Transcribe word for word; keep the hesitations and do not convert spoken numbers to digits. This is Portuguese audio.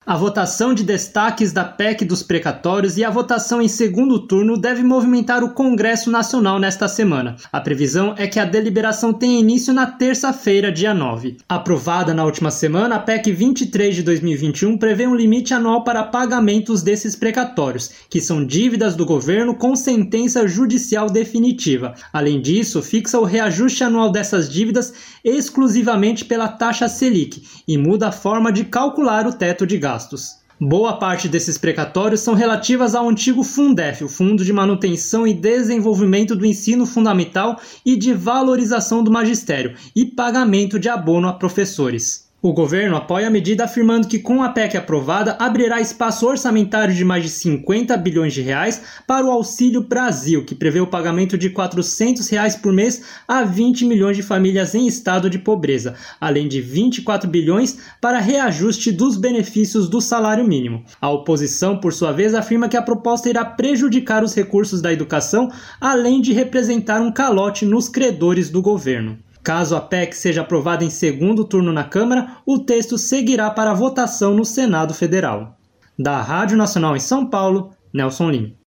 A votação de destaques da P E C dos precatórios e a votação em segundo turno deve movimentar o Congresso Nacional nesta semana. A previsão é que a deliberação tenha início na terça-feira, dia nove. Aprovada na última semana, a P E C vinte e três de dois mil e vinte e um prevê um limite anual para pagamentos desses precatórios, que são dívidas do governo com sentença judicial definitiva. Além disso, fixa o reajuste anual dessas dívidas exclusivamente pela taxa Selic e muda a forma de calcular o teto de gastos. Boa parte desses precatórios são relativas ao antigo Fundef, o Fundo de Manutenção e Desenvolvimento do Ensino Fundamental e de Valorização do Magistério, e pagamento de abono a professores. O governo apoia a medida afirmando que com a P E C aprovada abrirá espaço orçamentário de mais de cinquenta bilhões de reais para o Auxílio Brasil, que prevê o pagamento de quatrocentos reais por mês a vinte milhões de famílias em estado de pobreza, além de vinte e quatro bilhões para reajuste dos benefícios do salário mínimo. A oposição, por sua vez, afirma que a proposta irá prejudicar os recursos da educação, além de representar um calote nos credores do governo. Caso a P E C seja aprovada em segundo turno na Câmara, o texto seguirá para votação no Senado Federal. Da Rádio Nacional em São Paulo, Nelson Lim.